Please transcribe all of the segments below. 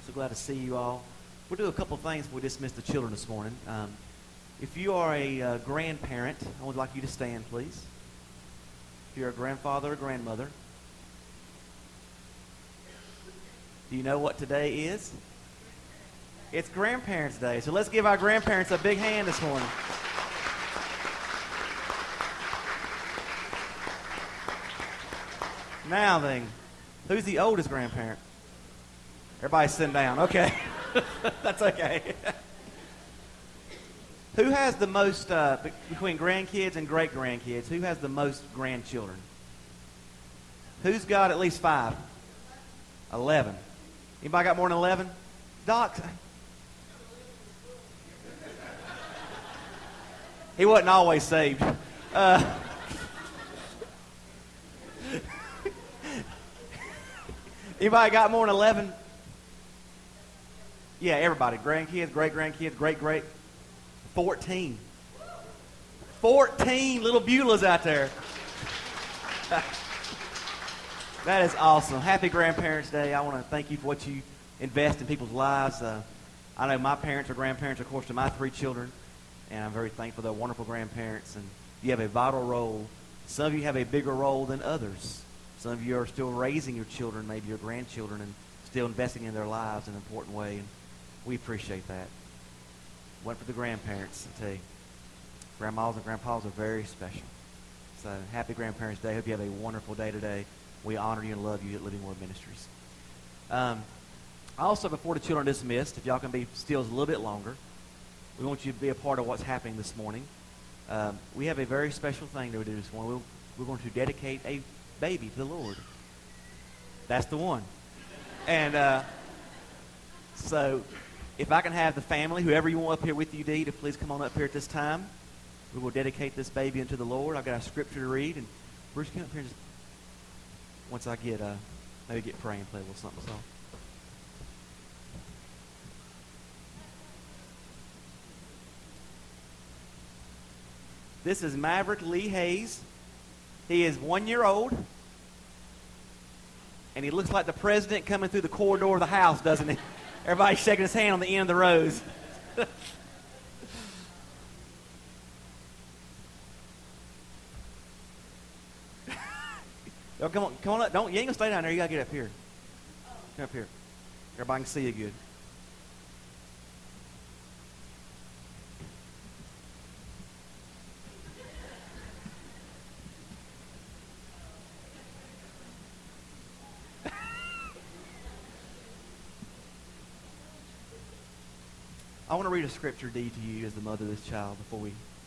So glad to see you all. We'll do a couple things before we dismiss the children this morning. If you are a grandparent, I would like you to stand, please. If you're a grandfather or grandmother, do you know what today is? It's Grandparents' Day. So let's give our grandparents a big hand this morning. Now then, who's the oldest grandparent? Everybody's sitting down. Okay. That's okay. Who has the most, between grandkids and great-grandkids, who has the most grandchildren? Who's got at least 5? 11. Anybody got more than 11? Doc? He wasn't always saved. Anybody got more than 11? Yeah, everybody. Grandkids, great-grandkids, great-great. 14. 14 little Beulahs out there. That is awesome. Happy Grandparents' Day. I want to thank you for what you invest in people's lives. I know my parents are grandparents, of course, to my 3 children, and I'm very thankful they're wonderful grandparents. And you have a vital role. Some of you have a bigger role than others. Some of you are still raising your children, maybe your grandchildren, and still investing in their lives in an important way, and we appreciate that. Went for the grandparents, I tell you. Grandmas and grandpas are very special. So happy Grandparents' Day. Hope you have a wonderful day today. We honor you and love you at Living Word Ministries. Also, before the children are dismissed, if y'all can be still a little bit longer, we want you to be a part of what's happening this morning. We have a very special thing that we do this morning. We're going to dedicate a baby to the Lord. That's the one. And so if I can have the family, whoever you want up here with you, Dee, to please come on up here at this time. We will dedicate this baby unto the Lord. I've got a scripture to read. And Bruce, come up here just once I get, maybe get praying, play a little something. So. This is Maverick Lee Hayes. He is 1 year old. And he looks like the president coming through the corridor of the house, doesn't he? Everybody's shaking his hand on the end of the rows. Yo, come on up. You ain't gonna stay down there. You gotta get up here. Come up here. Everybody can see you good. I want to read a scripture, Dee, to you as the mother of this child before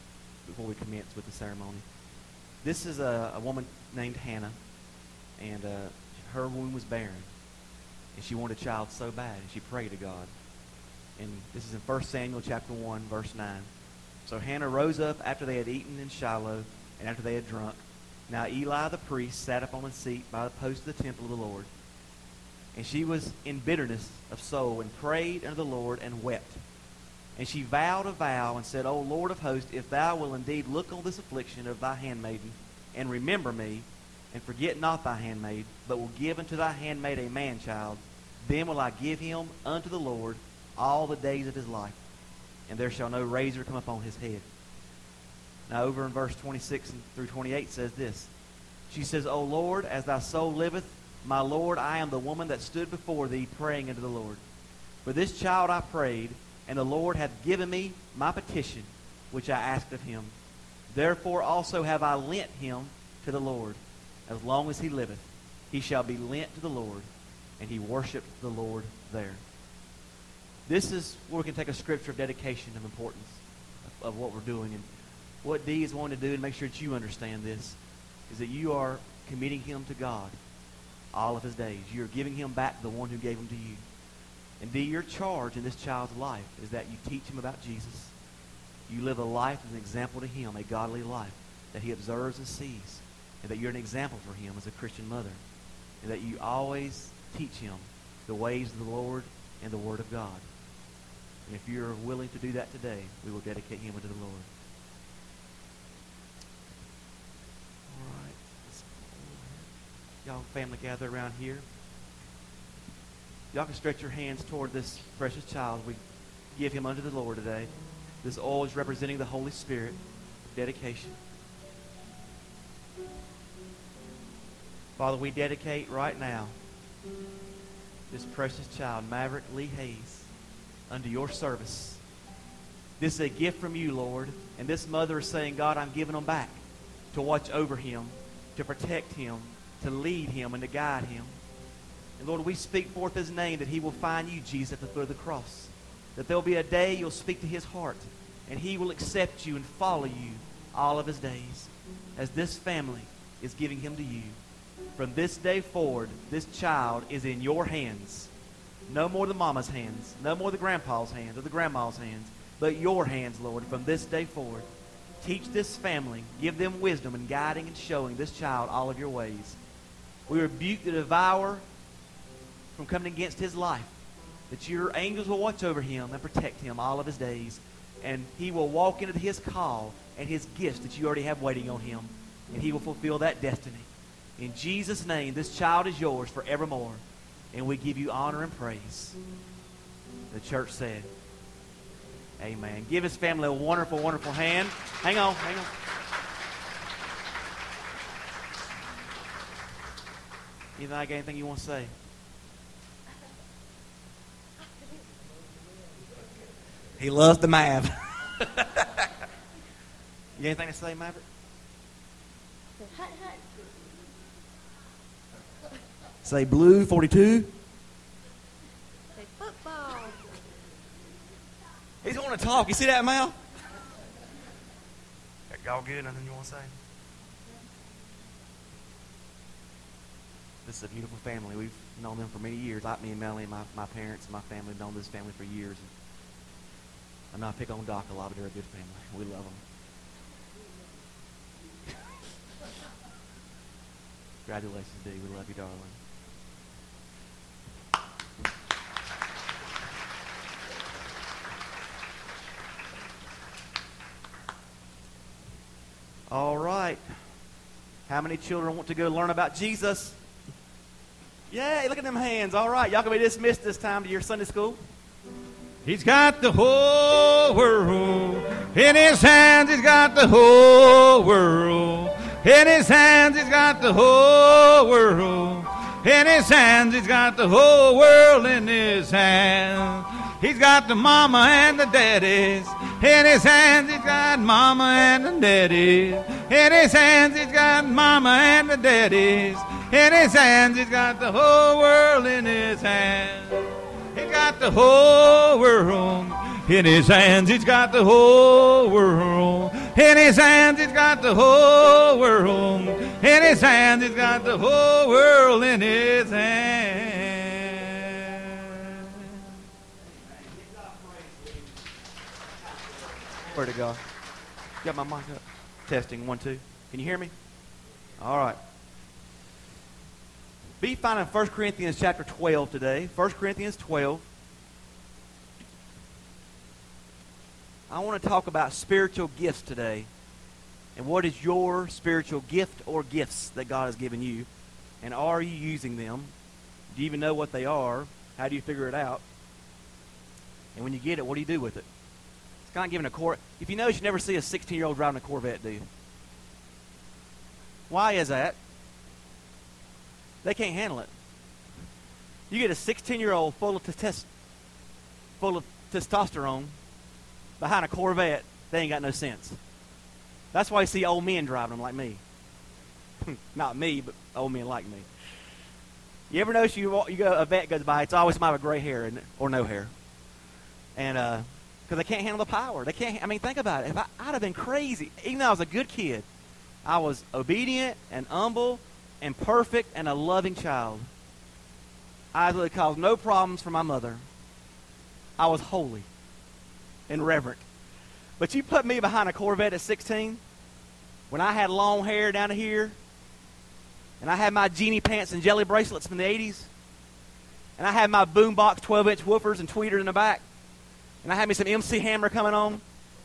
we commence with the ceremony. This is a woman named Hannah, and her womb was barren, and she wanted a child so bad, and she prayed to God. And this is in 1 Samuel chapter 1, verse 9. So Hannah rose up after they had eaten in Shiloh, and after they had drunk. Now Eli the priest sat upon a seat by the post of the temple of the Lord. And she was in bitterness of soul, and prayed unto the Lord, and wept. And she vowed a vow and said, O Lord of hosts, if thou wilt indeed look on this affliction of thy handmaiden, and remember me, and forget not thy handmaid, but will give unto thy handmaid a man-child, then will I give him unto the Lord all the days of his life, and there shall no razor come upon his head. Now over in verse 26 through 28 says this. She says, O Lord, as thy soul liveth, my Lord, I am the woman that stood before thee praying unto the Lord. For this child I prayed, and the Lord hath given me my petition, which I asked of him. Therefore also have I lent him to the Lord. As long as he liveth, he shall be lent to the Lord. And he worshiped the Lord there. This is where we can take a scripture of dedication of importance of what we're doing. And what Dee is wanting to do, and make sure that you understand this, is that you are committing him to God all of his days. You are giving him back the one who gave him to you. And Dee, your charge in this child's life is that you teach him about Jesus. You live a life as an example to him, a godly life that he observes and sees, and that you're an example for him as a Christian mother, and that you always teach him the ways of the Lord and the Word of God. And if you're willing to do that today, we will dedicate him unto the Lord. All right. Y'all family gather around here. Y'all can stretch your hands toward this precious child. We give him unto the Lord today. This oil is representing the Holy Spirit. Dedication. Father, we dedicate right now this precious child, Maverick Lee Hayes, unto your service. This is a gift from you, Lord. And this mother is saying, God, I'm giving him back to watch over him, to protect him, to lead him, and to guide him. And Lord, we speak forth his name that he will find you, Jesus, at the foot of the cross. That there will be a day you'll speak to his heart, and he will accept you and follow you all of his days, as this family is giving him to you. From this day forward, this child is in your hands. No more the mama's hands, no more the grandpa's hands or the grandma's hands, but your hands, Lord, from this day forward. Teach this family, give them wisdom in guiding and showing this child all of your ways. We rebuke the devourer from coming against his life, that your angels will watch over him and protect him all of his days, and he will walk into his call and his gifts that you already have waiting on him, and he will fulfill that destiny. In Jesus' name, this child is yours forevermore, and we give you honor and praise. The church said, amen. Give his family a wonderful, wonderful hand. Hang on, hang on. Anything you want to say? He loves the Mav. You got anything to say, Maverick? Hut, hut. Say blue 42. Say football. He's wanting to talk. You see that, Mal? Y'all good? Nothing you want to say? This is a beautiful family. We've known them for many years. Like me and Melanie, my parents and my family have known this family for years. I'm not picking on Doc a lot, but they're a good family. We love them. Congratulations, Dee. We love you, darling. All right. How many children want to go learn about Jesus? Yay, look at them hands. All right, y'all can be dismissed this time to your Sunday school. He's got the whole world in his hands. He's got the whole world in his hands. He's got the whole world in his hands. He's got the whole world in his hands. He's got the mama and the daddies in his hands. He's got mama and the daddies in his hands. He's got mama and the daddies in his hands. He's got the whole world in his hands. He's got the whole world in his hands. He's got the whole world in his hands. He's got the whole world in his hands. He's got the whole world in his hands. Where to go? Got my mic up. Testing 1 2. Can you hear me? All right. Be finding 1 Corinthians chapter 12 today. 1 Corinthians 12. I want to talk about spiritual gifts today. And what is your spiritual gift or gifts that God has given you? And are you using them? Do you even know what they are? How do you figure it out? And when you get it, what do you do with it? It's kind of giving a Corvette. If you notice, you never see a 16-year-old driving a Corvette, do you? Why is that? They can't handle it. You get a 16-year-old full of testosterone behind a Corvette, they ain't got no sense. That's why you see old men driving them like me. Not me, but old men like me. You ever notice a vet goes by, it's always somebody with gray hair or no hair. And because they can't handle the power. They can't. I mean, think about it. If I'd have been crazy. Even though I was a good kid, I was obedient and humble and perfect and a loving child. I really caused no problems for my mother. I was holy and reverent. But you put me behind a Corvette at 16, when I had long hair down to here, and I had my genie pants and jelly bracelets from the 80s, and I had my boombox 12-inch woofers and tweeters in the back, and I had me some MC Hammer coming on.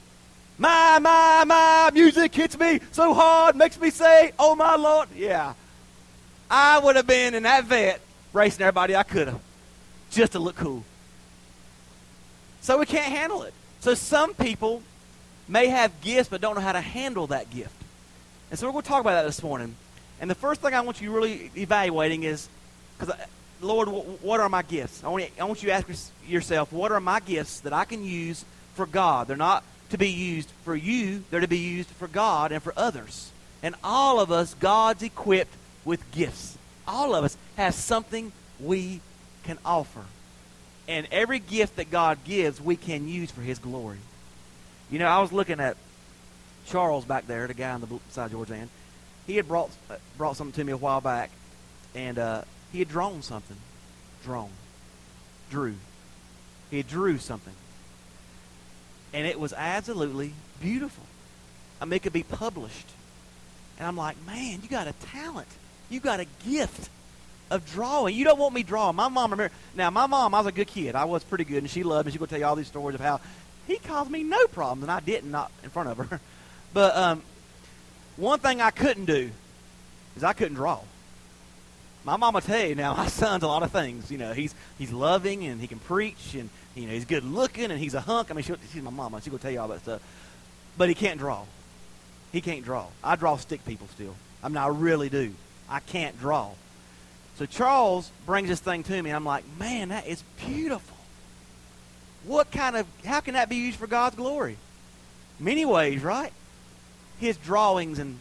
My music hits me so hard, makes me say, oh my Lord. Yeah. I would have been in that vet racing everybody I could have. just to look cool. So we can't handle it. So some people may have gifts but don't know how to handle that gift. And so we're going to talk about that this morning. And the first thing I want you really evaluating is, because Lord, what are my gifts? I want you to ask yourself, what are my gifts that I can use for God? They're not to be used for you. They're to be used for God and for others. And all of us, God's equipped with gifts. All of us have something we can offer. And every gift that God gives, we can use for His glory. You know, I was looking at Charles back there, the guy on the side of George Ann. He had brought something to me a while back, and he had drawn something. Drew. He had drew something. And it was absolutely beautiful. I mean, it could be published. And I'm like, man, you got a talent. You got a gift of drawing. You don't want me drawing. My mom, I was a good kid. I was pretty good, and she loved me. She's going to tell you all these stories of how he caused me no problems, and I didn't, not in front of her. But one thing I couldn't do is I couldn't draw. My mom will tell you now, my son's a lot of things. You know, he's loving, and he can preach, and you know, he's good looking, and he's a hunk. I mean, she's my mama. She's going to tell you all that stuff. But he can't draw. He can't draw. I draw stick people still. I mean, I really do. I can't draw. So Charles brings this thing to me, and I'm like, man, that is beautiful. How can that be used for God's glory? Many ways, right? His drawings and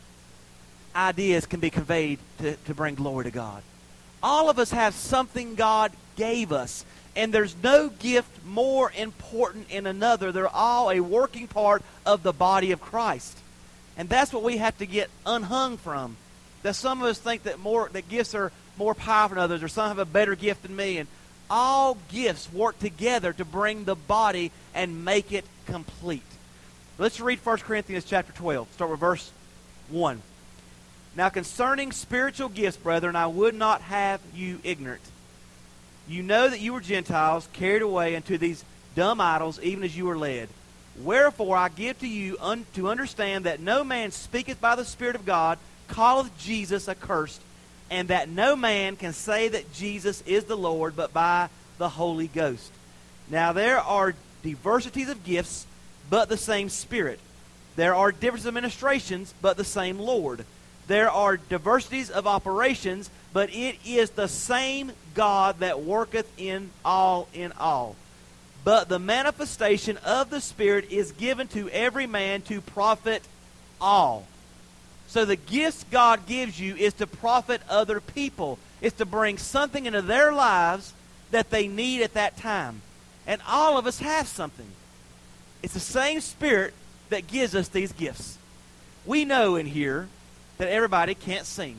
ideas can be conveyed to bring glory to God. All of us have something God gave us, and there's no gift more important in another. They're all a working part of the body of Christ. And that's what we have to get unhung from. That some of us think that gifts are more powerful than others, or some have a better gift than me. And all gifts work together to bring the body and make it complete. Let's read 1 Corinthians chapter 12. Start with verse 1. Now concerning spiritual gifts, brethren, I would not have you ignorant. You know that you were Gentiles, carried away into these dumb idols, even as you were led. Wherefore I give to you to understand that no man speaketh by the Spirit of God, calleth Jesus accursed, and that no man can say that Jesus is the Lord, but by the Holy Ghost. Now there are diversities of gifts, but the same Spirit. There are differences of ministrations, but the same Lord. There are diversities of operations, but it is the same God that worketh in all in all. But the manifestation of the Spirit is given to every man to profit all. So the gifts God gives you is to profit other people. It's to bring something into their lives that they need at that time. And all of us have something. It's the same Spirit that gives us these gifts. We know in here that everybody can't sing.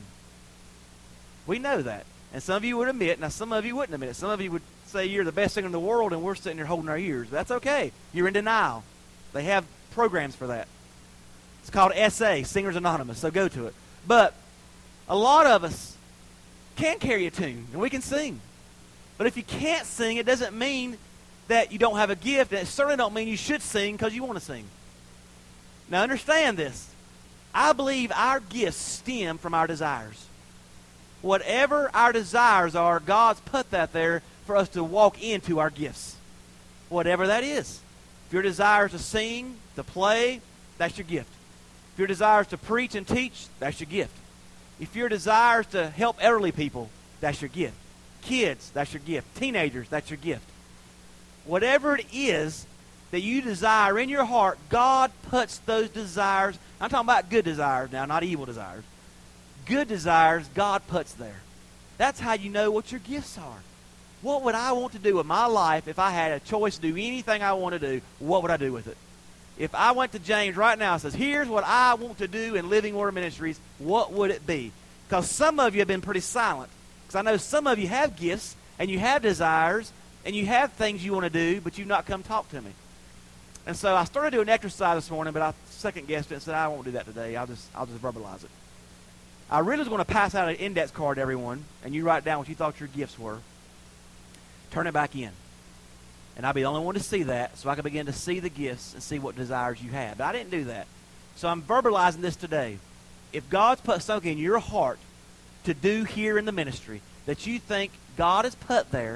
We know that. And some of you would admit, now some of you wouldn't admit it. Some of you would say you're the best singer in the world, and we're sitting here holding our ears. That's okay. You're in denial. They have programs for that. It's called SA, Singers Anonymous, so go to it. But a lot of us can carry a tune, and we can sing. But if you can't sing, it doesn't mean that you don't have a gift, and it certainly don't mean you should sing because you want to sing. Now understand this. I believe our gifts stem from our desires. Whatever our desires are, God's put that there for us to walk into our gifts. Whatever that is. If your desire is to sing, to play, that's your gift. If your desire is to preach and teach, that's your gift. If your desire is to help elderly people, that's your gift. Kids, that's your gift. Teenagers, that's your gift. Whatever it is that you desire in your heart, God puts those desires. I'm talking about good desires now, not evil desires. Good desires, God puts there. That's how you know what your gifts are. What would I want to do with my life if I had a choice to do anything I want to do? What would I do with it? If I went to James right now and says, here's what I want to do in Living Word Ministries, what would it be? Because some of you have been pretty silent. Because I know some of you have gifts, and you have desires, and you have things you want to do, but you've not come talk to me. And so I started doing exercise this morning, but I second-guessed it and said, I won't do that today. I'll just verbalize it. I really was going to pass out an index card to everyone, and you write down what you thought your gifts were. Turn it back in. And I'll be the only one to see that, so I can begin to see the gifts and see what desires you have. But I didn't do that. So I'm verbalizing this today. If God's put something in your heart to do here in the ministry that you think God has put there,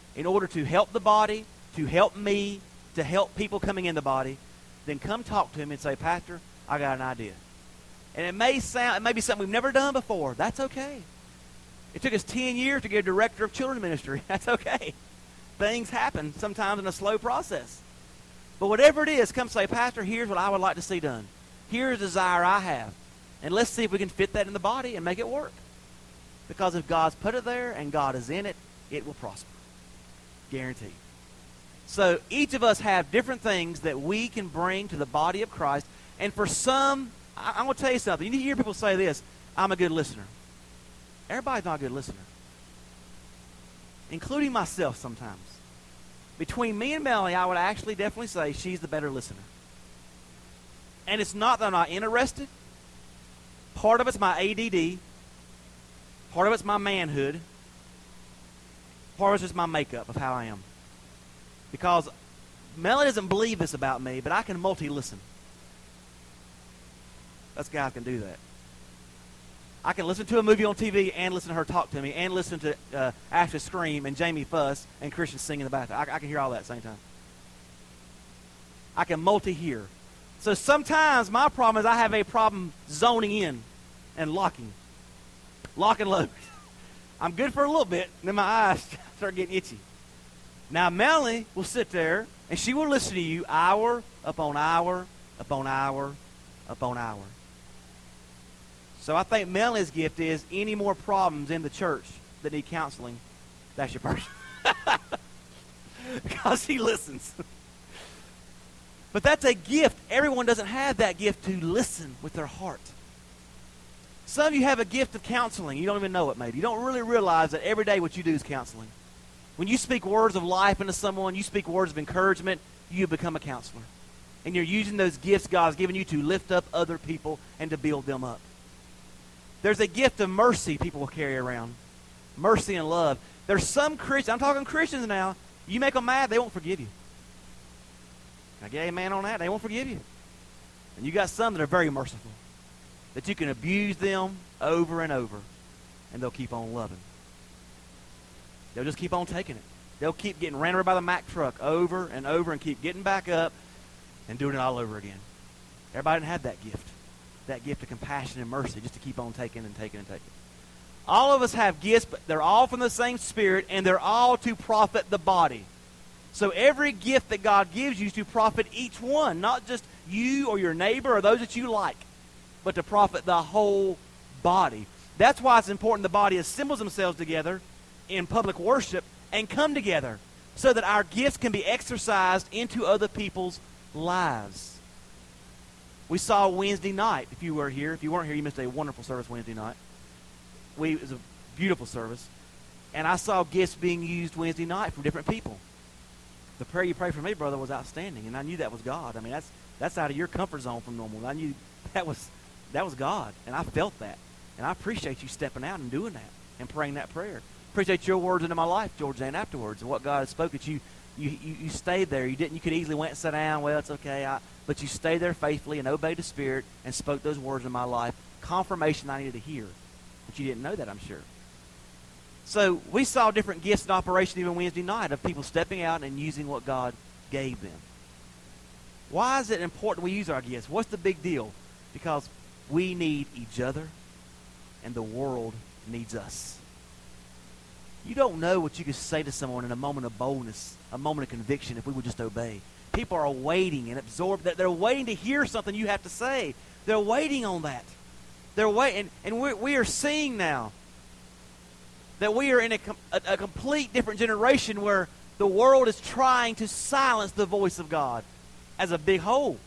in order to help the body, to help me, to help people coming in the body, then come talk to him and say, Pastor, I got an idea. And it may be something we've never done before. That's okay. It took us 10 years to get a director of children's ministry. That's okay. Things happen sometimes in a slow process. But whatever it is, come say, Pastor, here's what I would like to see done. Here's a desire I have. And let's see if we can fit that in the body and make it work. Because if God's put it there and God is in it, it will prosper. Guaranteed. So each of us have different things that we can bring to the body of Christ. And for some, I'm going to tell you something. You hear people say this, I'm a good listener. Everybody's not a good listener. Including myself sometimes. Between me and Melanie, I would actually definitely say she's the better listener. And it's not that I'm not interested. Part of it's my ADD. Part of it's my manhood. Part of it's just my makeup of how I am. Because Melanie doesn't believe this about me, but I can multi-listen. Us guys can do that. I can listen to a movie on TV and listen to her talk to me and listen to Ashley scream and Jamie fuss and Christian sing in the bathroom. I can hear all that at the same time. I can multi-hear. So sometimes my problem is I have a problem zoning in and locking. Lock and load. I'm good for a little bit, and then my eyes start getting itchy. Now, Melanie will sit there, and she will listen to you hour upon hour upon hour upon hour. So I think Melanie's gift is any more problems in the church that need counseling, that's your person. Because she listens. But that's a gift. Everyone doesn't have that gift to listen with their heart. Some of you have a gift of counseling. You don't even know it, maybe. You don't really realize that every day what you do is counseling. When you speak words of life into someone, you speak words of encouragement, you become a counselor. And you're using those gifts God's given you to lift up other people and to build them up. There's a gift of mercy people will carry around. Mercy and love. There's some Christians, I'm talking Christians now, you make them mad, they won't forgive you. Can I get an amen on that? They won't forgive you. And you got some that are very merciful. That you can abuse them over and over, and they'll keep on loving. They'll just keep on taking it. They'll keep getting ran over by the Mack truck over and over and keep getting back up and doing it all over again. Everybody didn't have that gift. That gift of compassion and mercy just to keep on taking and taking and taking. All of us have gifts, but they're all from the same Spirit, and they're all to profit the body. So every gift that God gives you is to profit each one, not just you or your neighbor or those that you like, but to profit the whole body. That's why it's important the body assembles themselves together in public worship and come together so that our gifts can be exercised into other people's lives. We saw Wednesday night, if you were here. If you weren't here, you missed a wonderful service Wednesday night. It was a beautiful service. And I saw gifts being used Wednesday night from different people. The prayer you prayed for me, brother, was outstanding, and I knew that was God. I mean, that's out of your comfort zone from normal. I knew that was God, and I felt that. And I appreciate you stepping out and doing that and praying that prayer. Appreciate your words into my life, George, and afterwards, and what God has spoken to you. You stayed there. You could easily went and sat down. Well, it's okay. But you stayed there faithfully and obeyed the Spirit and spoke those words in my life. Confirmation I needed to hear. But you didn't know that, I'm sure. So we saw different gifts in operation even Wednesday night of people stepping out and using what God gave them. Why is it important we use our gifts? What's the big deal? Because we need each other and the world needs us. You don't know what you could say to someone in a moment of boldness, a moment of conviction if we would just obey. People are waiting and absorbed. They're waiting to hear something you have to say. They're waiting on that. They're waiting. And we are seeing now that we are in a complete different generation where the world is trying to silence the voice of God as a big whole.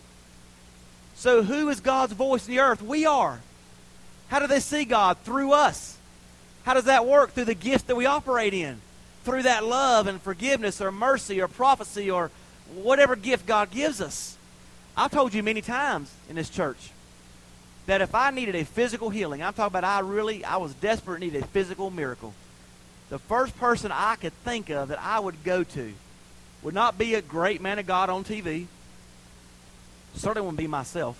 So who is God's voice in the earth? We are. How do they see God? Through us. How does that work? Through the gifts that we operate in. Through that love and forgiveness or mercy or prophecy or whatever gift God gives us. I've told you many times in this church that if I needed a physical healing, I'm talking about I was desperate and needed a physical miracle. The first person I could think of that I would go to would not be a great man of God on TV. Certainly wouldn't be myself.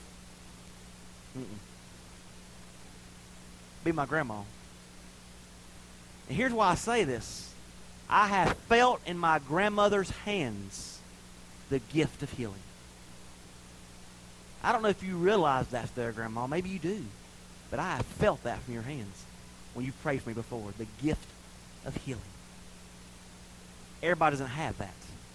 Be my grandma. And here's why I say this. I have felt in my grandmother's hands the gift of healing. I don't know if you realize that's there, Grandma. Maybe you do. But I have felt that from your hands when you've prayed for me before. The gift of healing. Everybody doesn't have that.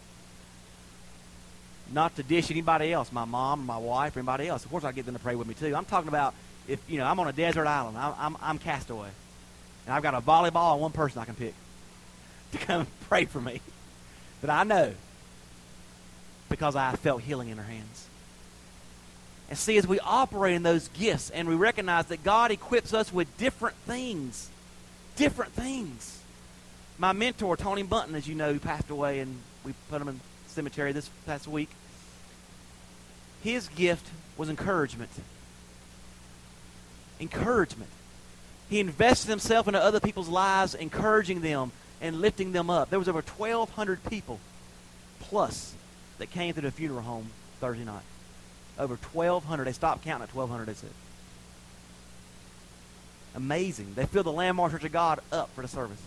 Not to dish anybody else, my mom, or my wife, or anybody else. Of course, I get them to pray with me too. I'm talking about if I'm on a desert island, I'm castaway, and I've got a volleyball and one person I can pick to come pray for me. But I know because I felt healing in her hands. And see, as we operate in those gifts and we recognize that God equips us with different things. Different things. My mentor, Tony Bunton, as you know, passed away, and we put him in the cemetery this past week. His gift was encouragement. Encouragement. He invested himself into other people's lives, encouraging them and lifting them up. There was over 1,200 people plus that came to the funeral home Thursday night. Over 1,200. They stopped counting at 1,200, they said. Amazing. They filled the Landmark Church of God up for the service.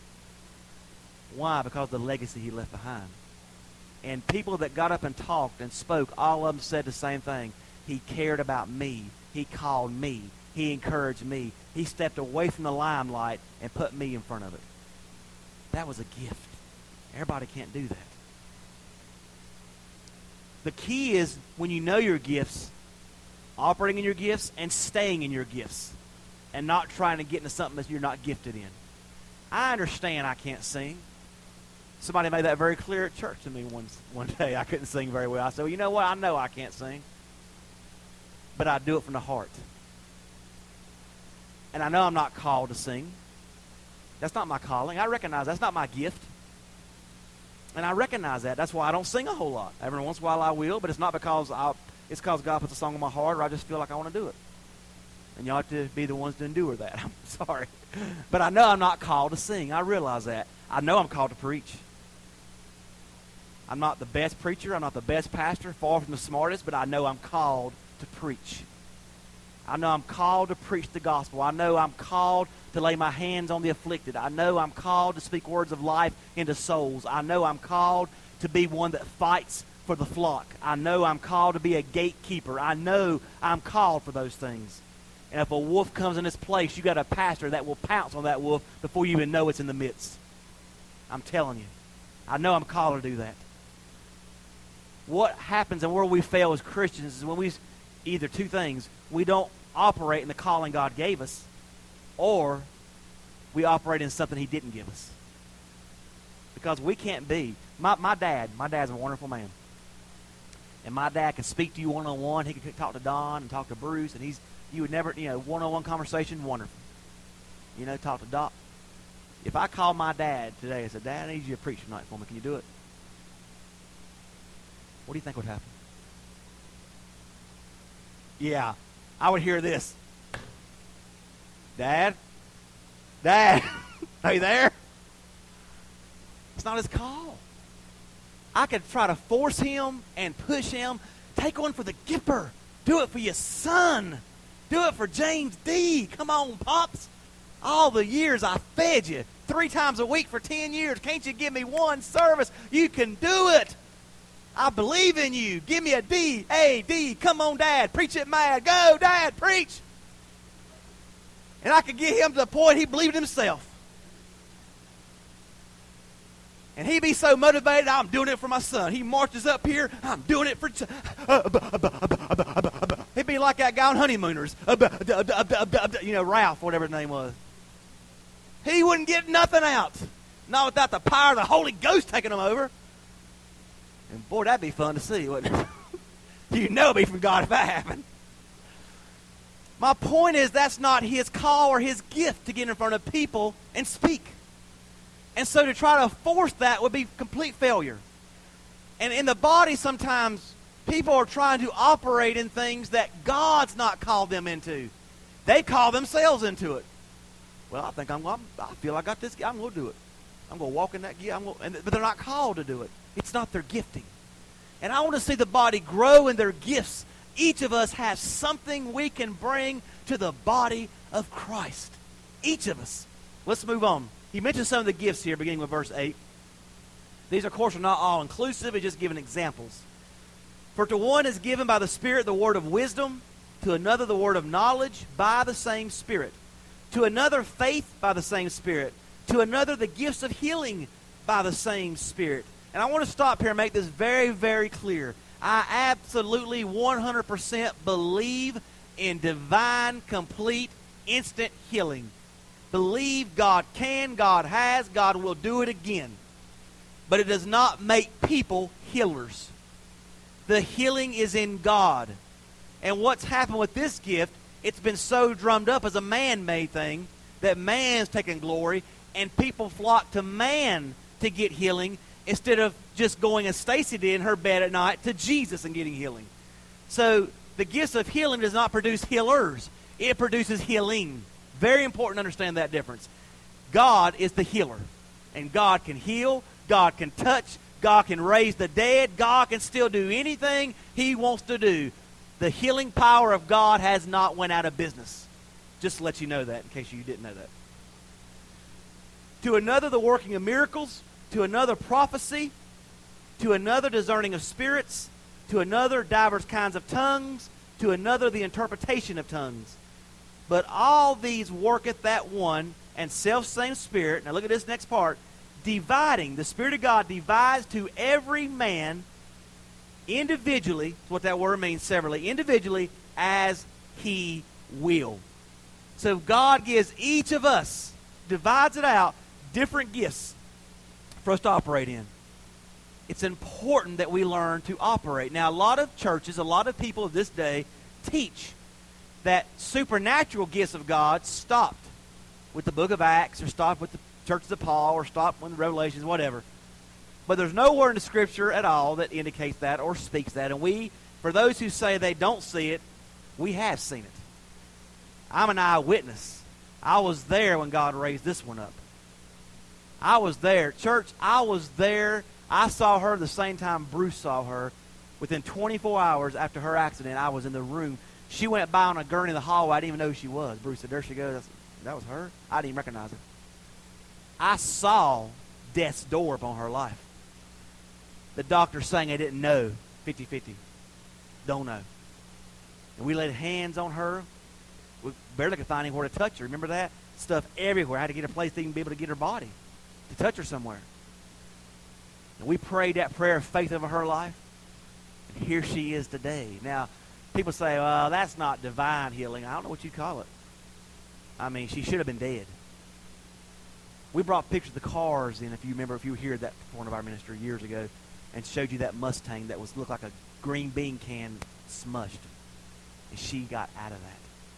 Why? Because of the legacy he left behind. And people that got up and talked and spoke, all of them said the same thing. He cared about me. He called me. He encouraged me. He stepped away from the limelight and put me in front of it. That was a gift. Everybody can't do that. The key is when you know your gifts, operating in your gifts and staying in your gifts and not trying to get into something that you're not gifted in. I understand I can't sing. Somebody made that very clear at church to me one day. I couldn't sing very well. I said, well, you know what? I know I can't sing. But I do it from the heart. And I know I'm not called to sing. That's not my calling. I recognize that's not my gift. And I recognize that. That's why I don't sing a whole lot. Every once in a while I will, but it's not because it's because God puts a song in my heart or I just feel like I want to do it. And you ought to be the ones to endure that. I'm sorry. But I know I'm not called to sing. I realize that. I know I'm called to preach. I'm not the best preacher. I'm not the best pastor, far from the smartest, but I know I'm called to preach. I know I'm called to preach the gospel. I know I'm called to lay my hands on the afflicted. I know I'm called to speak words of life into souls. I know I'm called to be one that fights for the flock. I know I'm called to be a gatekeeper. I know I'm called for those things. And if a wolf comes in this place, you got a pastor that will pounce on that wolf before you even know it's in the midst. I'm telling you. I know I'm called to do that. What happens and where we fail as Christians is when we, either two things, we don't operate in the calling God gave us, or we operate in something he didn't give us. Because we can't be. My dad's a wonderful man. And my dad can speak to you one-on-one. He can talk to Don and talk to Bruce, and you would never, one-on-one conversation, wonderful. Talk to Doc. If I call my dad today and said, Dad, I need you to preach tonight for me. Can you do it? What do you think would happen? Yeah, I would hear this. Dad? Are you there? It's not his call. I could try to force him and push him. Take one for the Gipper. Do it for your son. Do it for James D. Come on, Pops. All the years I fed you 3 times a week for 10 years. Can't you give me one service? You can do it. I believe in you. Give me a D. A, D. Come on, Dad. Preach it mad. Go, Dad. Preach. And I could get him to the point he believed in himself. And he'd be so motivated, I'm doing it for my son. He marches up here, I'm doing it for... He'd be like that guy on Honeymooners. Ralph, whatever his name was. He wouldn't get nothing out. Not without the power of the Holy Ghost taking him over. And boy, that'd be fun to see, wouldn't it? It'd be from God if that happened. My point is that's not his call or his gift to get in front of people and speak. And so to try to force that would be complete failure. And in the body sometimes people are trying to operate in things that God's not called them into. They call themselves into it. Well, I feel I got this. I'm going to do it. I'm going to walk in that gift. But they're not called to do it. It's not their gifting. And I want to see the body grow in their gifts. Each of us has something we can bring to the body of Christ. Each of us. Let's move on. He mentions some of the gifts here, beginning with verse 8. These, of course, are not all inclusive. It's just giving examples. For to one is given by the Spirit the word of wisdom, to another the word of knowledge by the same Spirit, to another faith by the same Spirit, to another the gifts of healing by the same Spirit. And I want to stop here and make this very, very clear. I absolutely 100% believe in divine, complete, instant healing. Believe God can, God has, God will do it again. But it does not make people healers. The healing is in God. And what's happened with this gift, it's been so drummed up as a man-made thing that man's taking glory, and people flock to man to get healing instead of just going as Stacy did in her bed at night to Jesus and getting healing. So the gifts of healing does not produce healers. It produces healing. Very important to understand that difference. God is the healer. And God can heal. God can touch. God can raise the dead. God can still do anything He wants to do. The healing power of God has not went out of business. Just to let you know that, in case you didn't know that. To another, the working of miracles. To another, prophecy. To another, discerning of spirits. To another, divers kinds of tongues. To another, the interpretation of tongues. But all these worketh that one and self-same Spirit. Now look at this next part. Dividing. The Spirit of God divides to every man individually, that's what that word means, severally, individually, as He will. So God gives each of us, divides it out, different gifts for us to operate in. It's important that we learn to operate. Now, a lot of churches, a lot of people of this day teach that supernatural gifts of God stopped with the book of Acts, or stopped with the churches of Paul, or stopped with the Revelations, whatever. But there's nowhere in the Scripture at all that indicates that or speaks that. And we, for those who say they don't see it, we have seen it. I'm an eyewitness. I was there when God raised this one up. I was there. Church, I was there. I saw her the same time Bruce saw her. Within 24 hours after her accident, I was in the room. She went by on a gurney in the hallway. I didn't even know who she was. Bruce said, there she goes. That was her? I didn't even recognize her. I saw death's door upon her life. The doctor saying they didn't know, 50-50. Don't know. And we laid hands on her. We barely could find anywhere to touch her. Remember that? Stuff everywhere. I had to get a place to even be able to get her body, to touch her somewhere. And we prayed that prayer of faith over her life. And here she is today. Now, people say, well, that's not divine healing. I don't know what you call it. I mean, she should have been dead. We brought pictures of the cars in, if you remember, if you were here at that point of our ministry years ago, and showed you that Mustang that looked like a green bean can smushed. And she got out of that.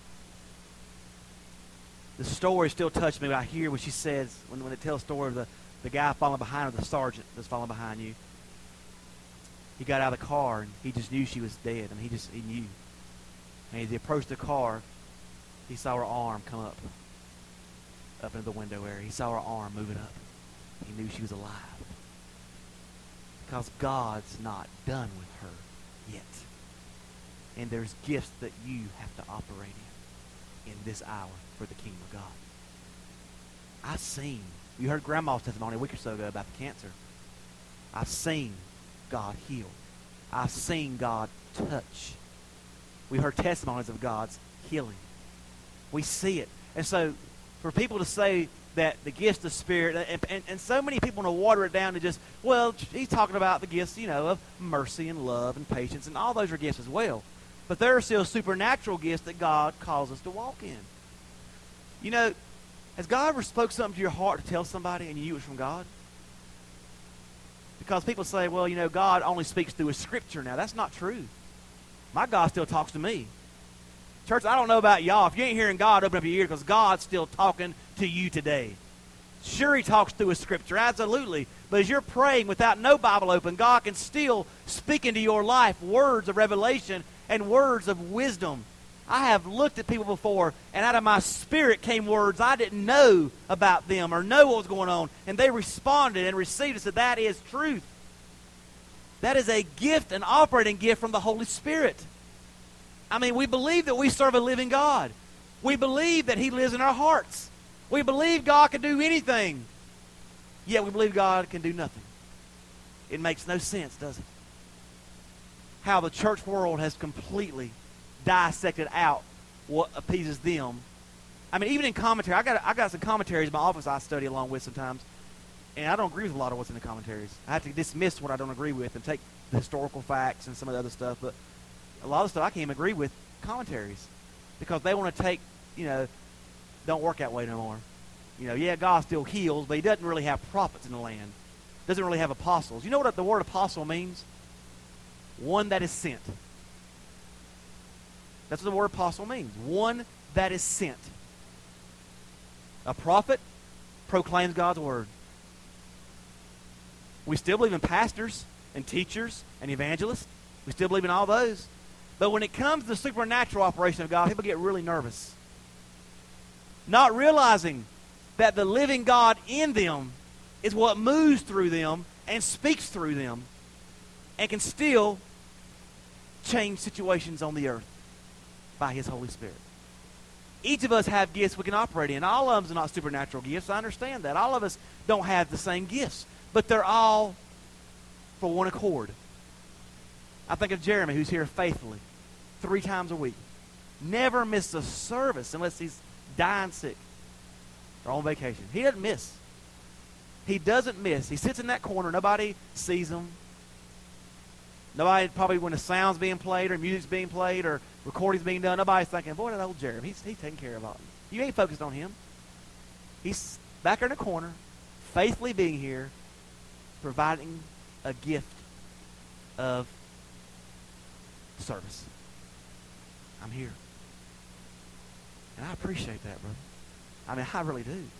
The story still touched me when I hear what she says, when they tell the story of the guy following behind her, the sergeant that's following behind you. He got out of the car, and he just knew she was dead. I mean, he knew. And as he approached the car, he saw her arm come up into the window area. He saw her arm moving up. He knew she was alive. Because God's not done with her yet. And there's gifts that you have to operate in this hour for the kingdom of God. I've seen, you heard Grandma's testimony a week or so ago about the cancer. I've seen God heal. I've seen God touch. We heard testimonies of God's healing. We see it. And so for people to say that the gifts of the Spirit, and so many people want to water it down to just, well, he's talking about the gifts, of mercy and love and patience, and all those are gifts as well. But there are still supernatural gifts that God calls us to walk in. Has God ever spoke something to your heart to tell somebody and you knew it was from God? Because people say, well, God only speaks through His Scripture now. That's not true. My God still talks to me. Church, I don't know about y'all. If you ain't hearing God, open up your ear, because God's still talking to you today. Sure, He talks through His Scripture, absolutely. But as you're praying without no Bible open, God can still speak into your life words of revelation and words of wisdom. I have looked at people before, and out of my spirit came words I didn't know about them or know what was going on. And they responded and received and said, that is truth. That is a gift, an operating gift from the Holy Spirit. I mean, we believe that we serve a living God. We believe that He lives in our hearts. We believe God can do anything, yet we believe God can do nothing. It makes no sense, does it? How the church world has completely dissected out what appeases them. I mean, even in commentary, I got some commentaries in my office I study along with sometimes, and I don't agree with a lot of what's in the commentaries. I have to dismiss what I don't agree with and take the historical facts and some of the other stuff, but a lot of stuff I can't even agree with commentaries because they want to take, don't work that way no more. Yeah, God still heals, but he doesn't really have prophets in the land. Doesn't really have apostles. You know what the word apostle means? One that is sent. That's what the word apostle means. One that is sent. A prophet proclaims God's word. We still believe in pastors and teachers and evangelists. We still believe in all those. But when it comes to the supernatural operation of God, people get really nervous. Not realizing that the living God in them is what moves through them and speaks through them and can still change situations on the earth by his Holy Spirit. Each of us have gifts we can operate in. All of them are not supernatural gifts. I understand that. All of us don't have the same gifts. But they're all for one accord. I think of Jeremy, who's here faithfully 3 times a week. Never misses a service unless he's dying sick or on vacation. He doesn't miss. He doesn't miss. He sits in that corner. Nobody sees him. Nobody, probably when the sound's being played or music's being played or recording's being done, nobody's thinking, boy, that old Jeremy, he's taking care of all. You ain't focused on him. He's back there in the corner, faithfully being here, providing a gift of service. I'm here. And I appreciate that, brother. I mean, I really do.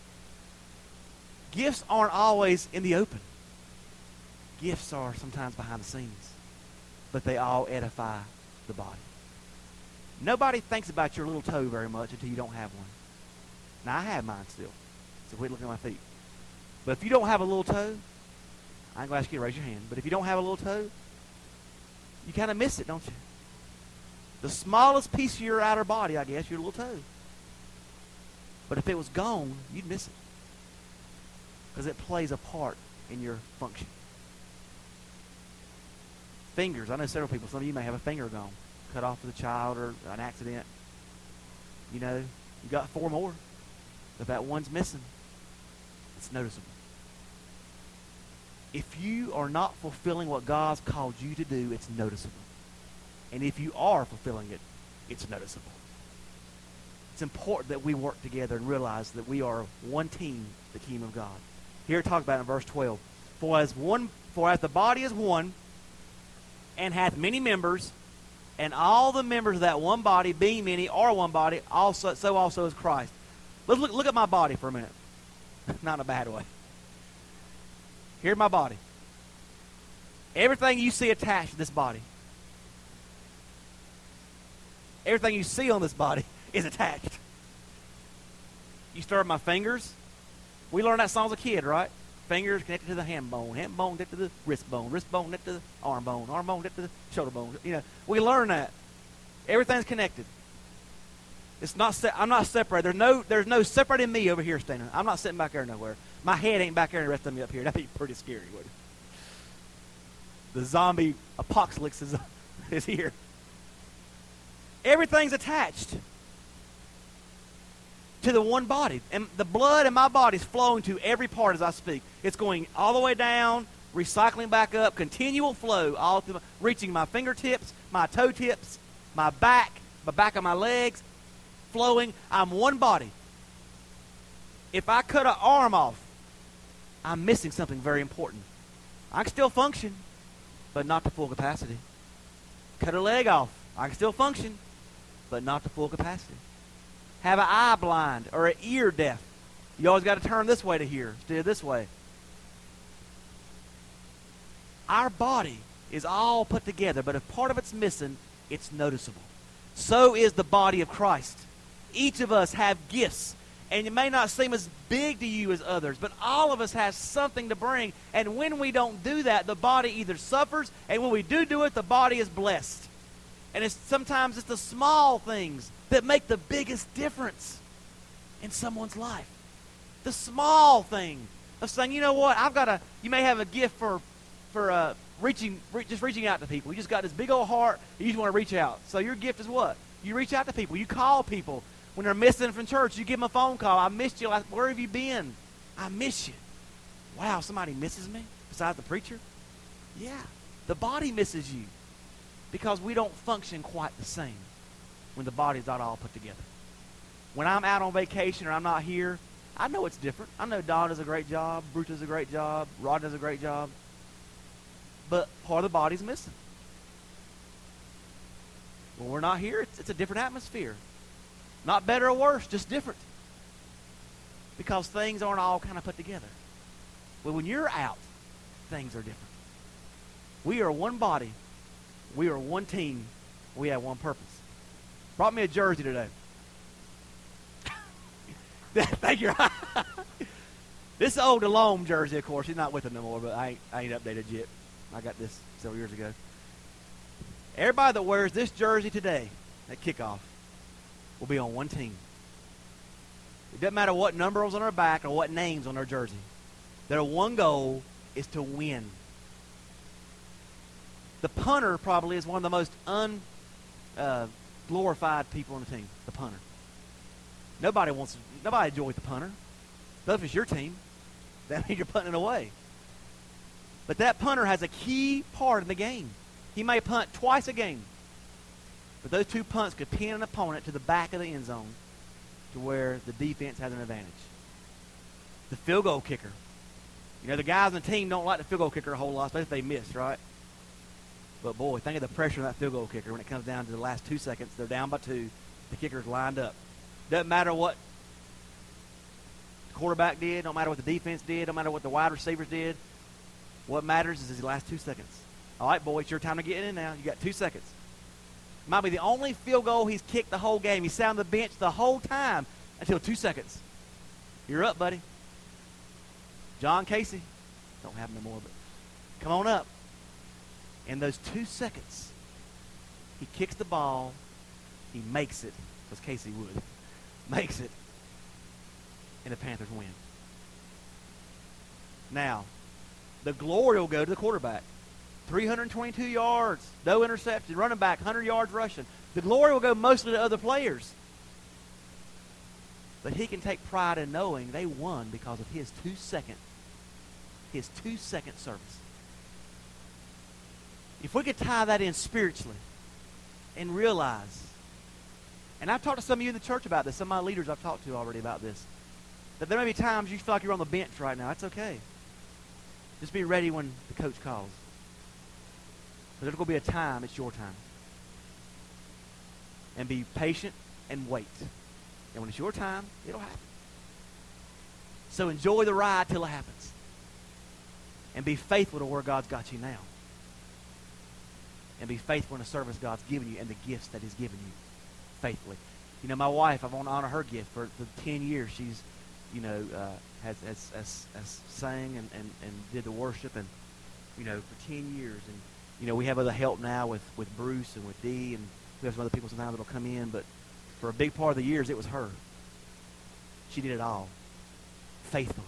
Gifts aren't always in the open. Gifts are sometimes behind the scenes. But they all edify the body. Nobody thinks about your little toe very much until you don't have one. Now, I have mine still. So quit looking at my feet. But if you don't have a little toe, I ain't going to ask you to raise your hand. But if you don't have a little toe, you kind of miss it, don't you? The smallest piece of your outer body, I guess, your little toe. But if it was gone, you'd miss it. Because it plays a part in your function. Fingers. I know several people. Some of you may have a finger gone. Cut off with a child or an accident. You got 4 more. If that one's missing, it's noticeable. If you are not fulfilling what God's called you to do, it's noticeable. And if you are fulfilling it, it's noticeable. It's important that we work together and realize that we are one team, the team of God. Here it talks about in verse 12. For as the body is one, and hath many members, and all the members of that one body, being many, are one body, so also is Christ. Let's look at my body for a minute. Not in a bad way. Here's my body. Everything you see attached to this body, everything you see on this body is attached. You start with my fingers. We learned that song as a kid, right? Fingers connected to the hand bone connected to the wrist bone connected to the arm bone connected to the shoulder bone. We learn that. Everything's connected. It's not. I'm not separated. There's no separating me over here standing. I'm not sitting back there nowhere. My head ain't back there and the rest of me up here. That'd be pretty scary, wouldn't it? The zombie apocalypse is here. Everything's attached to the one body. And the blood in my body is flowing to every part as I speak. It's going all the way down, recycling back up, continual flow, all through reaching my fingertips, my toe tips, my back of my legs, flowing. I'm one body. If I cut an arm off, I'm missing something very important. I can still function, but not to full capacity. Cut a leg off, I can still function, but not to full capacity. Have an eye blind or an ear deaf. You always got to turn this way to hear instead of this way. Our body is all put together, but if part of it's missing, it's noticeable. So is the body of Christ. Each of us have gifts, and it may not seem as big to you as others, but all of us have something to bring, and when we don't do that, the body either suffers, and when we do it, the body is blessed. And sometimes it's the small things that make the biggest difference. in someone's life. The small thing of saying, you know what, you may have a gift for just reaching out to people. You just got this big old heart, and you just want to reach out. So your gift is what? You reach out to people. You call people when they're missing from church. You give them a phone call. I missed you. Where have you been? I miss you. Wow, somebody misses me besides the preacher? Yeah, the body misses you because we don't function quite the same when the body's not all put together. When I'm out on vacation or I'm not here, I know it's different. I know Don does a great job, Bruce does a great job, Rod does a great job, but part of the body's missing. When we're not here, it's a different atmosphere. Not better or worse, just different. Because things aren't all kind of put together. Well, when you're out, things are different. We are one body. We are one team. We have one purpose. Brought me a jersey today. Thank you. This old Delhomme jersey, of course. He's not with him no more, but I ain't updated yet. I got this several years ago. Everybody that wears this jersey today at kickoff will be on one team. It doesn't matter what number was on their back or what names on their jersey. Their one goal is to win. The punter probably is one of the most glorified people on the team, the punter. Nobody enjoys the punter. But if it's your team, that means you're punting it away. But that punter has a key part in the game. He may punt twice a game. But those two punts could pin an opponent to the back of the end zone to where the defense has an advantage. The field goal kicker. You know, the guys on the team don't like the field goal kicker a whole lot, especially if they miss, right? But, boy, think of the pressure on that field goal kicker when it comes down to the last 2 seconds. They're down by 2. The kicker's lined up. Doesn't matter what the quarterback did. Don't matter what the defense did. Don't matter what the wide receivers did. What matters is the last 2 seconds. All right, boy, it's your time to get in now. You got 2 seconds. Might be the only field goal he's kicked the whole game. He sat on the bench the whole time until 2 seconds. You're up, buddy. John Casey. Don't have him no more, but come on up. In those 2 seconds, he kicks the ball. He makes it, because Casey would. Makes it. And the Panthers win. Now, the glory will go to the quarterback. 322 yards, no interception, running back, 100 yards rushing. The glory will go mostly to other players. But he can take pride in knowing they won because of his 2-second service. If we could tie that in spiritually and realize, and I've talked to some of you in the church about this, some of my leaders I've talked to already about this, that there may be times you feel like you're on the bench right now. That's okay. Just be ready when the coach calls. Because there's going to be a time, it's your time. And be patient and wait. And when it's your time, it'll happen. So enjoy the ride till it happens. And be faithful to where God's got you now. And be faithful in the service God's given you and the gifts that He's given you faithfully. You know, my wife, I want to honor her gift. For 10 years, she's, has sang and did the worship, and, for 10 years. And, we have other help now with Bruce and with Dee, and we have some other people sometimes that'll come in, but for a big part of the years, it was her. She did it all. Faithfully.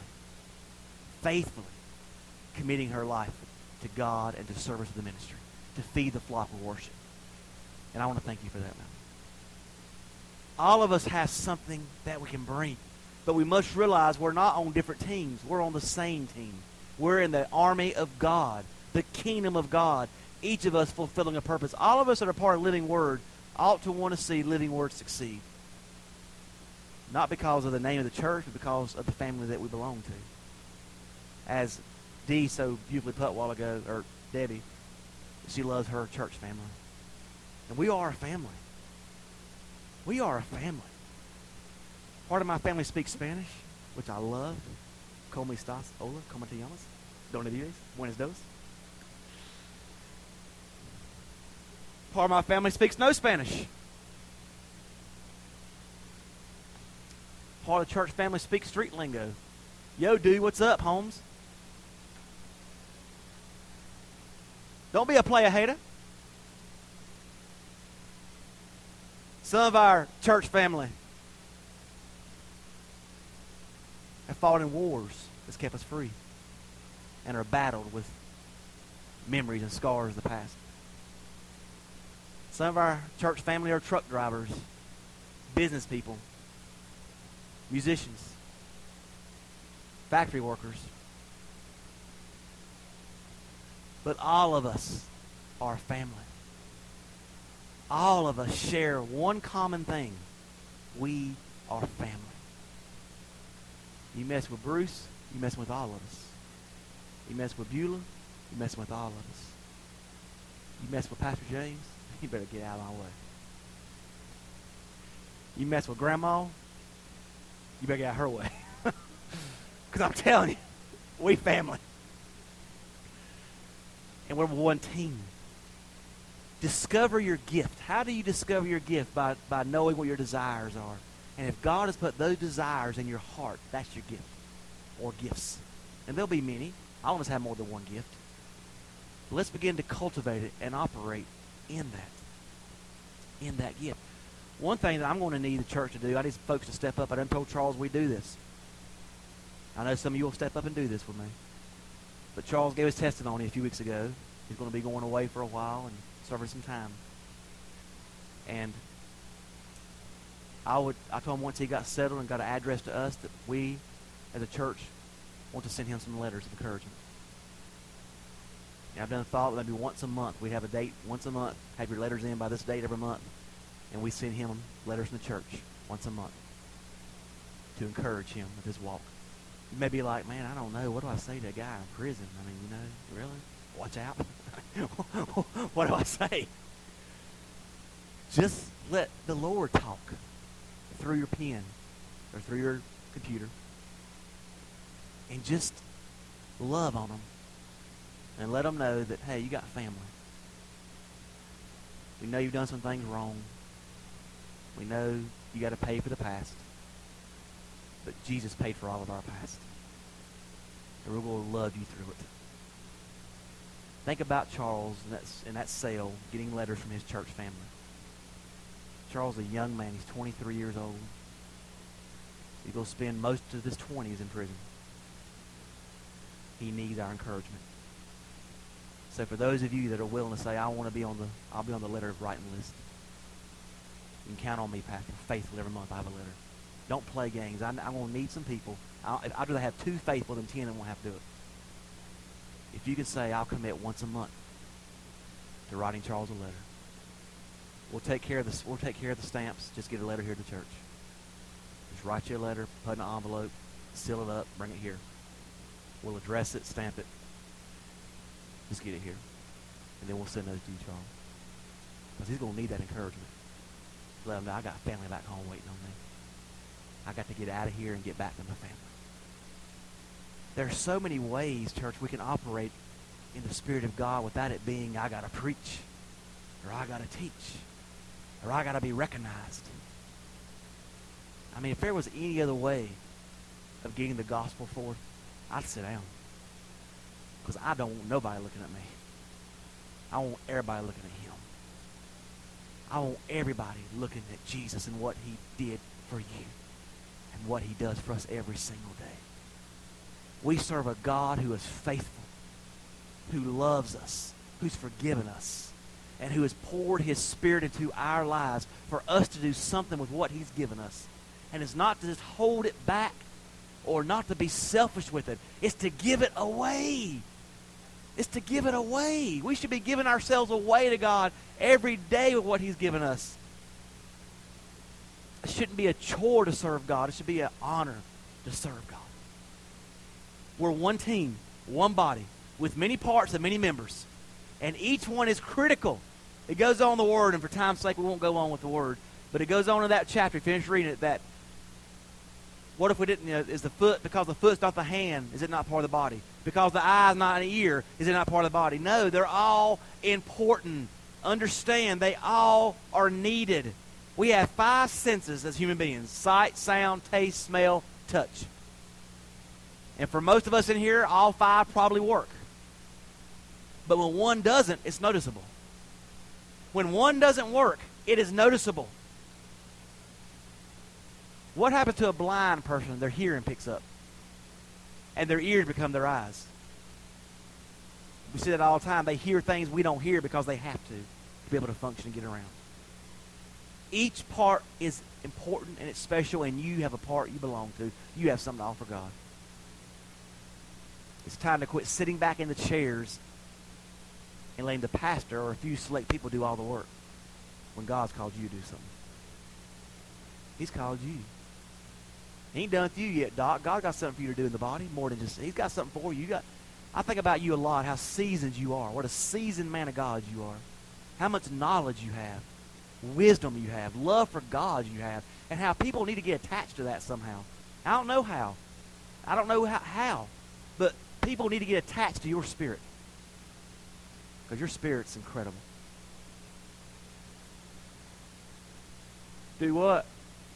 Committing her life to God and to service of the ministry, to feed the flock of worship. And I want to thank you for that, man. All of us have something that we can bring, but we must realize we're not on different teams. We're on the same team. We're in the army of God, the kingdom of God, each of us fulfilling a purpose. All of us that are part of Living Word ought to want to see Living Word succeed. Not because of the name of the church, but because of the family that we belong to. As Dee so beautifully put a while ago, or Debbie, she loves her church family. And we are a family. We are a family. Part of my family speaks Spanish, which I love. ¿Cómo estás? Hola, ¿cómo te llamas? ¿Dónde vives? Buenos dos. Part of my family speaks no Spanish. Part of the church family speaks street lingo. Yo, dude, what's up, Holmes? Don't be a player hater. Some of our church family have fought in wars that's kept us free and are battled with memories and scars of the past. Some of our church family are truck drivers, business people, musicians, factory workers. But all of us are family. All of us share one common thing. We are family. You mess with Bruce, you mess with all of us. You mess with Beulah, you mess with all of us. You mess with Pastor James, you better get out of my way. You mess with Grandma, you better get out of her way. Because I'm telling you, we family. And we're one team. Discover your gift. How do you discover your gift? By knowing what your desires are. And if God has put those desires in your heart, that's your gift. Or gifts. And there'll be many. All of us have more than one gift. But let's begin to cultivate it and operate in that. In that gift. One thing that I'm going to need the church to do, I need some folks to step up. I done told Charles we do this. I know some of you will step up and do this with me. But Charles gave his testimony a few weeks ago. He's going to be going away for a while and serving some time. And I told him once he got settled and got an address to us that we, as a church, want to send him some letters of encouragement. And I've done a thought maybe once a month. We have a date once a month. Have your letters in by this date every month. And we send him letters from the church once a month to encourage him with his walk. You may be like, man, I don't know. What do I say to a guy in prison? I mean, really? Watch out. What do I say? Just let the Lord talk through your pen or through your computer. And just love on them. And let them know that, hey, you got family. We know you've done some things wrong. We know you got to pay for the past. But Jesus paid for all of our past. And we're going to love you through it. Think about Charles in that cell getting letters from his church family. Charles is a young man. He's 23 years old. He's going to spend most of his 20s in prison. He needs our encouragement. So for those of you that are willing to say, I'll be on the letter of writing list. You can count on me, Pastor, faithful every month I have a letter. Don't play games. I'm going to need some people. I'd rather have 2 faithful than 10 that won't have to do it. If you can say, I'll commit once a month to writing Charles a letter. We'll take care of the stamps. Just get a letter here to church. Just write you a letter, put it in an envelope, seal it up, bring it here. We'll address it, stamp it. Just get it here. And then we'll send those to you, Charles. Because he's going to need that encouragement. Let him know, I got family back home waiting on me. I got to get out of here and get back to my family. There are so many ways, church, we can operate in the Spirit of God without it being, I got to preach, or I got to teach, or I got to be recognized. I mean, if there was any other way of getting the gospel forth, I'd sit down. Because I don't want nobody looking at me. I want everybody looking at him. I want everybody looking at Jesus and what he did for you and what he does for us every single day. We serve a God who is faithful, who loves us, who's forgiven us, and who has poured his Spirit into our lives for us to do something with what he's given us. And it's not to just hold it back or not to be selfish with it. It's to give it away. It's to give it away. We should be giving ourselves away to God every day with what he's given us. It shouldn't be a chore to serve God. It should be an honor to serve God. We're one team, one body, with many parts and many members. And each one is critical. It goes on the Word, and for time's sake, we won't go on with the Word. But it goes on in that chapter, finish reading it, that what if we didn't, is the foot, because the foot's not the hand, is it not part of the body? Because the eye is not an ear, is it not part of the body? No, they're all important. Understand, they all are needed. We have 5 senses as human beings: sight, sound, taste, smell, touch. And for most of us in here, all 5 probably work. But when one doesn't, it's noticeable. When one doesn't work, it is noticeable. What happens to a blind person? Their hearing picks up. and their ears become their eyes. We see that all the time. They hear things we don't hear because they have to be able to function and get around. Each part is important and it's special, and you have a part you belong to. You have something to offer God. It's time to quit sitting back in the chairs and letting the pastor or a few select people do all the work when God's called you to do something. He's called you. He ain't done with you yet, Doc. God got something for you to do in the body, more than just, he's got something for you. I think about you a lot, how seasoned you are, what a seasoned man of God you are, how much knowledge you have, wisdom you have, love for God you have, and how people need to get attached to that somehow. I don't know how. But people need to get attached to your spirit, because your spirit's incredible. Do what?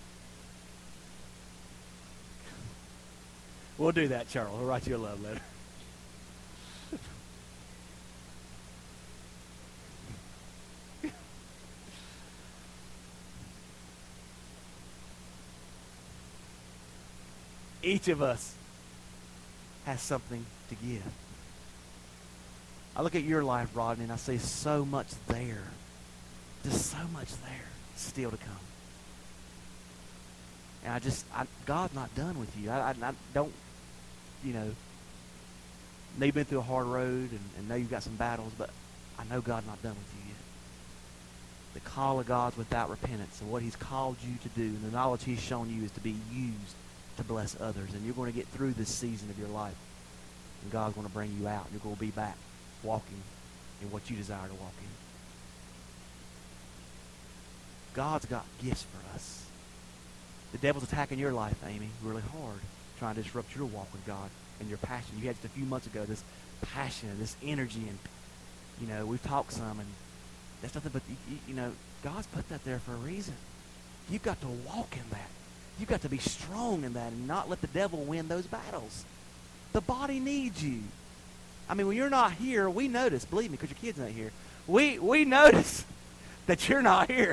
We'll do that, Charles. We'll write you a love letter. Each of us has something to give. I look at your life, Rodney, and I see so much there. Just so much there still to come. And God's not done with you. I don't, know you've been through a hard road and know you've got some battles, but I know God's not done with you yet. The call of God's without repentance, and what he's called you to do, and the knowledge he's shown you is to be used to bless others. And you're going to get through this season of your life, and God's going to bring you out. You're going to be back walking in what you desire to walk in. God's got gifts for us. The devil's attacking your life, Amy, really hard, trying to disrupt your walk with God and your passion. You had just a few months ago this passion, this energy, and we've talked some, and that's nothing but God's put that there for a reason. You've got to walk in that. You've got to be strong in that and not let the devil win those battles. The body needs you. I mean, when you're not here, we notice, believe me, because your kid's not here. We notice that you're not here.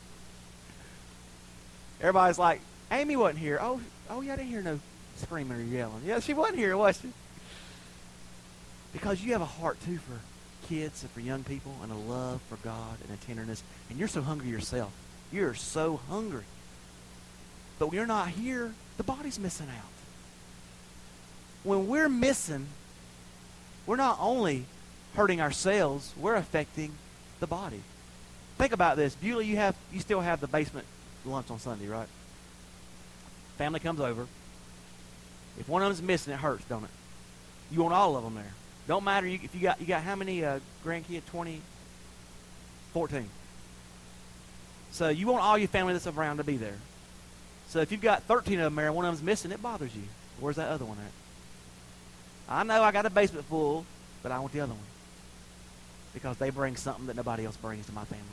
Everybody's like, Amy wasn't here. Oh, yeah, I didn't hear no screaming or yelling. Yeah, she wasn't here, was she? Because you have a heart, too, for kids and for young people, and a love for God and a tenderness. And you're so hungry yourself. You're so hungry. But when you're not here, the body's missing out. When we're missing, we're not only hurting ourselves, we're affecting the body. Think about this. Beulah, you still have the basement lunch on Sunday, right? Family comes over. If one of them's missing, it hurts, don't it? You want all of them there. Don't matter if you got how many grandkids? 20, 14. So you want all your family that's around to be there. So if you've got 13 of them there and one of them's missing, it bothers you. Where's that other one at? I know I got a basement full, but I want the other one. Because they bring something that nobody else brings to my family.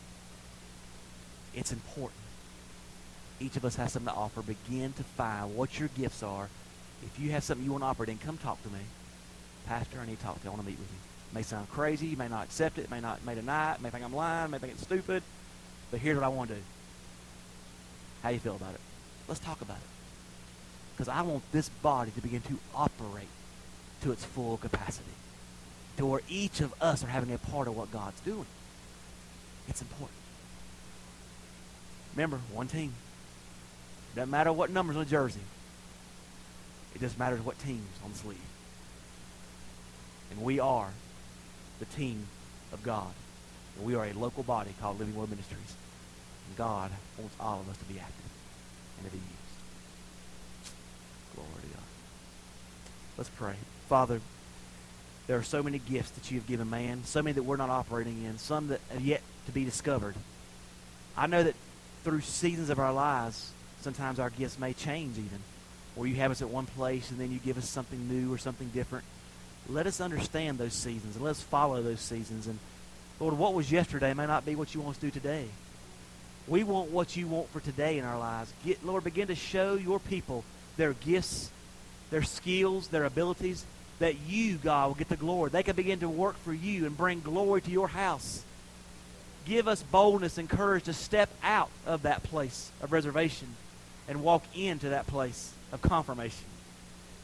It's important. Each of us has something to offer. Begin to find what your gifts are. If you have something you want to operate in, come talk to me. Pastor, I need to talk to you. I want to meet with you. It may sound crazy. You may not accept it. May deny it. May think I'm lying. May think it's stupid. But here's what I want to do. How do you feel about it? Let's talk about it. Because I want this body to begin to operate to its full capacity. To where each of us are having a part of what God's doing. It's important. Remember, one team. Doesn't matter what number's on the jersey. It just matters what team's on the sleeve. And we are the team of God. And we are a local body called Living Word Ministries. And God wants all of us to be active and to be used. Glory to God. Let's pray. Father, there are so many gifts that you have given man, so many that we're not operating in, some that have yet to be discovered. I know that through seasons of our lives, sometimes our gifts may change even. Or you have us at one place and then you give us something new or something different. Let us understand those seasons and let us follow those seasons. And Lord, what was yesterday may not be what you want us to do today. We want what you want for today in our lives. Lord, begin to show your people their gifts, their skills, their abilities, that you, God, will get the glory. They can begin to work for you and bring glory to your house. Give us boldness and courage to step out of that place of reservation and walk into that place of confirmation.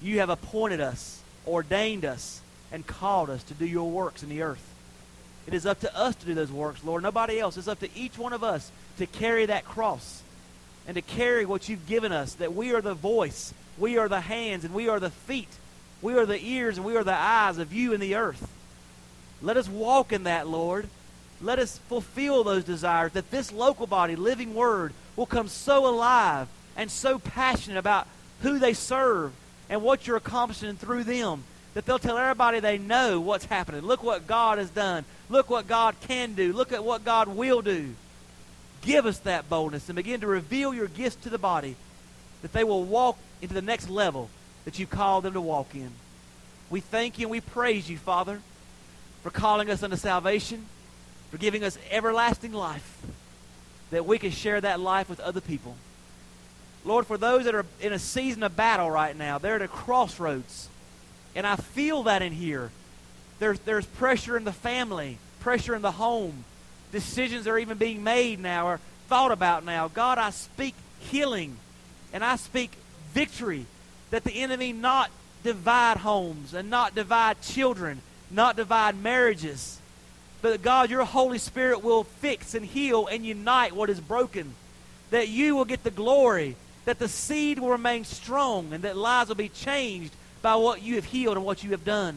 You have appointed us, ordained us, and called us to do your works in the earth. It is up to us to do those works, Lord. Nobody else. It's up to each one of us to carry that cross and to carry what you've given us, that we are the voice, we are the hands, and we are the feet. We are the ears, and we are the eyes of you in the earth. Let us walk in that, Lord. Let us fulfill those desires, that this local body, Living Word, will come so alive and so passionate about who they serve and what you're accomplishing through them, that they'll tell everybody they know what's happening. Look what God has done. Look what God can do. Look at what God will do. Give us that boldness and begin to reveal your gifts to the body, that they will walk into the next level that you called them to walk in. We thank you and we praise you, Father, for calling us unto salvation, for giving us everlasting life, that we can share that life with other people. Lord, for those that are in a season of battle right now, they're at a crossroads. And I feel that in here. There's pressure in the family, pressure in the home. Decisions are even being made now or thought about now. God, I speak healing and I speak victory, that the enemy not divide homes and not divide children, not divide marriages. But God, your Holy Spirit will fix and heal and unite what is broken. That you will get the glory, that the seed will remain strong, and that lives will be changed by what you have healed and what you have done.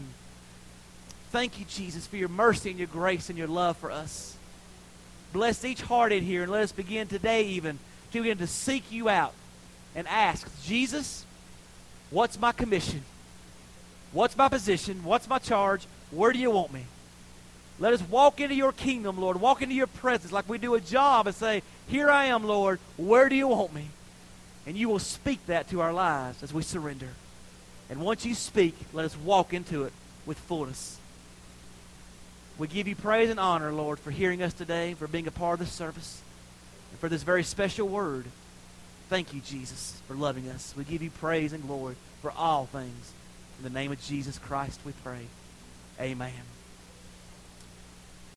Thank you, Jesus, for your mercy and your grace and your love for us. Bless each heart in here, and let us begin today even to begin to seek you out and ask, Jesus, what's my commission? What's my position? What's my charge? Where do you want me? Let us walk into your kingdom, Lord. Walk into your presence like we do a job and say, here I am, Lord. Where do you want me? And you will speak that to our lives as we surrender. And once you speak, let us walk into it with fullness. We give you praise and honor, Lord, for hearing us today, for being a part of this service, and for this very special word. Thank you, Jesus, for loving us. We give you praise and glory for all things. In the name of Jesus Christ we pray. Amen.